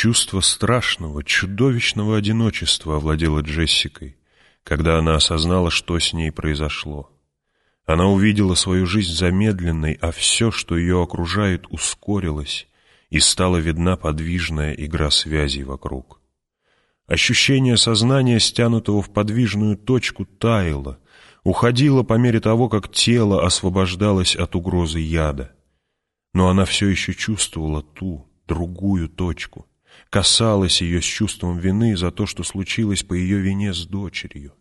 Чувство страшного, чудовищного одиночества овладело Джессикой, когда она осознала, что с ней произошло. Она увидела свою жизнь замедленной, а все, что ее окружает, ускорилось, и стала видна подвижная игра связей вокруг. Ощущение сознания, стянутого в подвижную точку, таяло, уходило по мере того, как тело освобождалось от угрозы яда. Но она все еще чувствовала ту, другую точку, касалась ее с чувством вины за то, что случилось по ее вине с дочерью.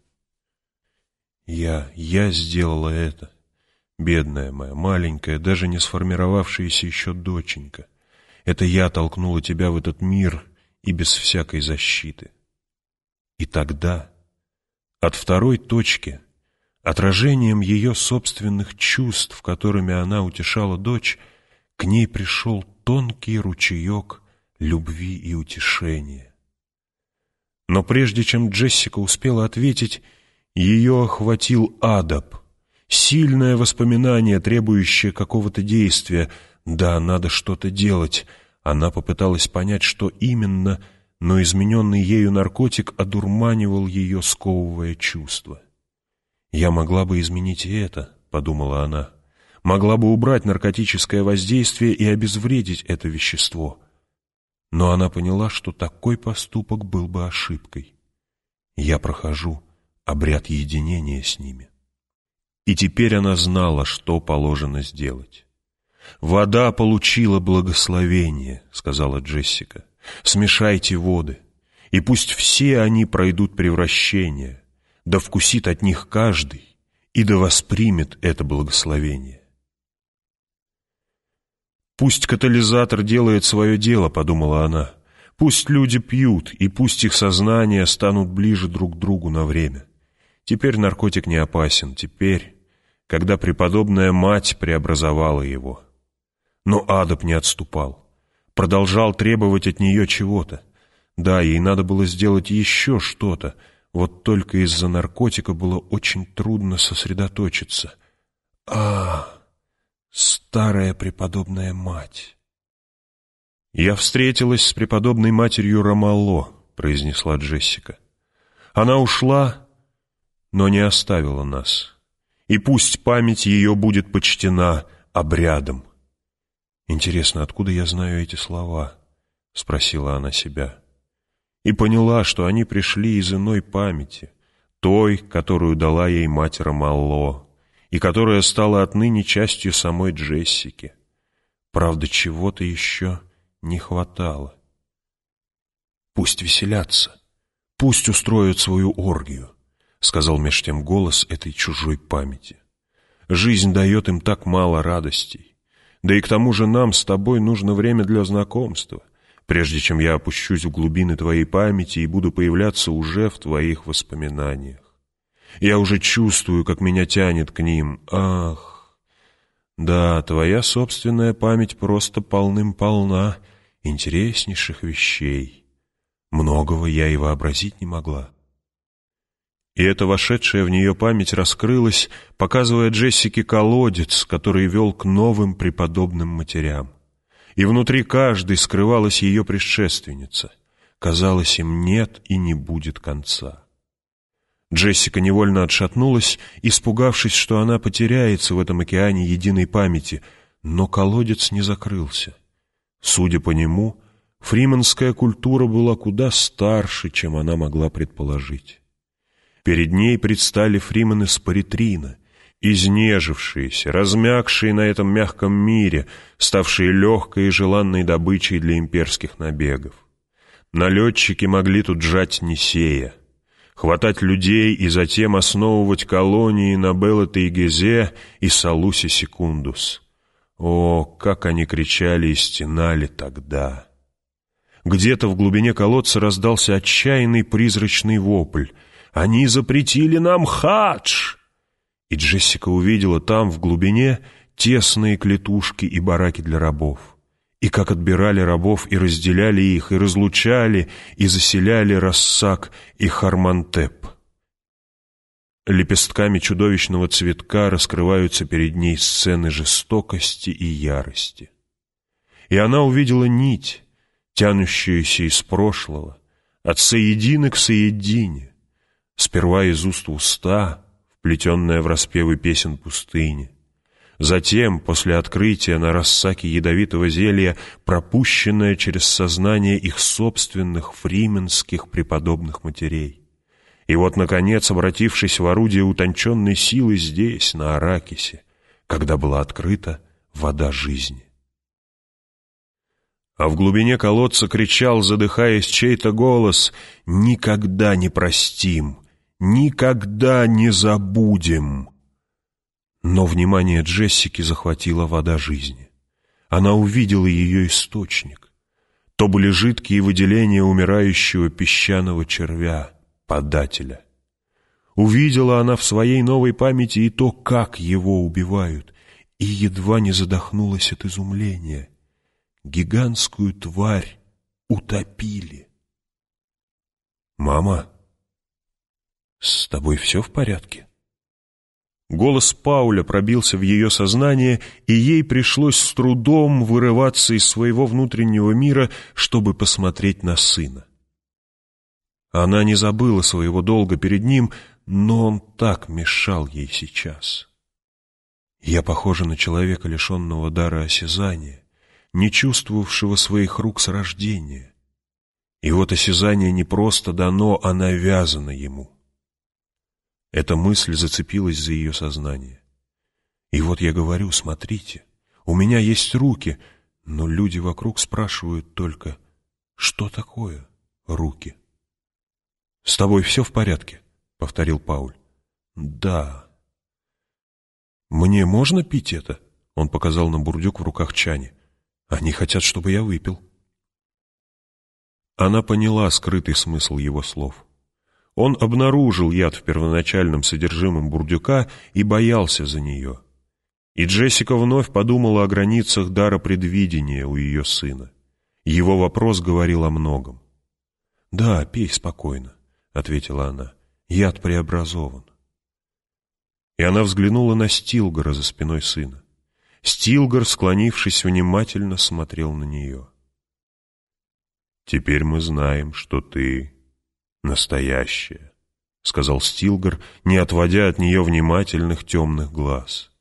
Я сделала это, бедная моя, маленькая, даже не сформировавшаяся еще доченька. Это я толкнула тебя в этот мир и без всякой защиты. И тогда, от второй точки, отражением ее собственных чувств, которыми она утешала дочь, к ней пришел тонкий ручеек любви и утешения. Но прежде чем Джессика успела ответить, ее охватил адап, сильное воспоминание, требующее какого-то действия. Да, надо что-то делать. Она попыталась понять, что именно, но измененный ею наркотик одурманивал ее, сковывая чувства. «Я могла бы изменить и это», — подумала она. «Могла бы убрать наркотическое воздействие и обезвредить это вещество». Но она поняла, что такой поступок был бы ошибкой. «Я прохожу обряд единения с ними». И теперь она знала, что положено сделать. «Вода получила благословение», — сказала Джессика. «Смешайте воды, и пусть все они пройдут превращение, да вкусит от них каждый, и да воспримет это благословение». «Пусть катализатор делает свое дело», — подумала она. «Пусть люди пьют, и пусть их сознания станут ближе друг к другу на время. Теперь наркотик не опасен, теперь, когда преподобная мать преобразовала его». Но адап не отступал, продолжал требовать от нее чего-то. Да, ей надо было сделать еще что-то, вот только из-за наркотика было очень трудно сосредоточиться. Старая преподобная мать. «Я встретилась с преподобной матерью Ромало», — произнесла Джессика. «Она ушла, но не оставила нас, и пусть память ее будет почтена обрядом». «Интересно, откуда я знаю эти слова?» — спросила она себя. И поняла, что они пришли из иной памяти, той, которую дала ей мать Ромало, и которая стала отныне частью самой Джессики. Правда, чего-то еще не хватало. «Пусть веселятся, пусть устроят свою оргию», — сказал меж тем голос этой чужой памяти. «Жизнь дает им так мало радостей. Да и к тому же нам с тобой нужно время для знакомства, прежде чем я опущусь в глубины твоей памяти и буду появляться уже в твоих воспоминаниях. Я уже чувствую, как меня тянет к ним. Ах, да, твоя собственная память просто полным-полна интереснейших вещей. Многого я и вообразить не могла». И эта вошедшая в нее память раскрылась, показывая Джессике колодец, который вел к новым преподобным матерям. И внутри каждой скрывалась ее предшественница. Казалось, им нет и не будет конца. Джессика невольно отшатнулась, испугавшись, что она потеряется в этом океане единой памяти, но колодец не закрылся. Судя по нему, фриманская культура была куда старше, чем она могла предположить. Перед ней предстали фримены с Паритрина, изнежившиеся, размягшие на этом мягком мире, ставшие легкой и желанной добычей для имперских набегов. Налетчики могли тут жать Нисея, хватать людей и затем основывать колонии на Беллате-и-Гезе и Салусе-Секундус. О, как они кричали и стенали тогда! Где-то в глубине колодца раздался отчаянный призрачный вопль: «Они запретили нам хадж!» И Джессика увидела там, в глубине, тесные клетушки и бараки для рабов, и как отбирали рабов и разделяли их, и разлучали, и заселяли Рассак и Хармантеп. Лепестками чудовищного цветка раскрываются перед ней сцены жестокости и ярости. И она увидела нить, тянущаяся из прошлого, от соедины к соедине, сперва из уст в уста, вплетенная в распевы песен пустыни, затем, после открытия на рассаке ядовитого зелья, пропущенная через сознание их собственных фрименских преподобных матерей. И вот, наконец, обратившись в орудие утонченной силы здесь, на Аракисе, когда была открыта вода жизни. А в глубине колодца кричал, задыхаясь, чей-то голос: «Никогда не простим! Никогда не забудем!» Но внимание Джессики захватила вода жизни. Она увидела ее источник. То были жидкие выделения умирающего песчаного червя, подателя. Увидела она в своей новой памяти и то, как его убивают, и едва не задохнулась от изумления. Гигантскую тварь утопили. «Мама, с тобой все в порядке?» Голос Пауля пробился в ее сознание, и ей пришлось с трудом вырываться из своего внутреннего мира, чтобы посмотреть на сына. Она не забыла своего долга перед ним, но он так мешал ей сейчас. Я похожа на человека, лишенного дара осязания, не чувствовавшего своих рук с рождения. И вот осязание не просто дано, а навязано ему. Эта мысль зацепилась за ее сознание. И вот я говорю: смотрите, у меня есть руки, но люди вокруг спрашивают только: что такое руки? «С тобой все в порядке?» — повторил Пауль. «Да». «Мне можно пить это?» — он показал на бурдюк в руках Чани. «Они хотят, чтобы я выпил». Она поняла скрытый смысл его слов. Он обнаружил яд в первоначальном содержимом бурдюка и боялся за нее. И Джессика вновь подумала о границах дара предвидения у ее сына. Его вопрос говорил о многом. «Да, пей спокойно», — ответила она. «Яд преобразован». И она взглянула на Стилгора за спиной сына. Стилгор, склонившись, внимательно смотрел на нее. «Теперь мы знаем, что ты настоящая», — сказал Стилгор, не отводя от нее внимательных темных глаз.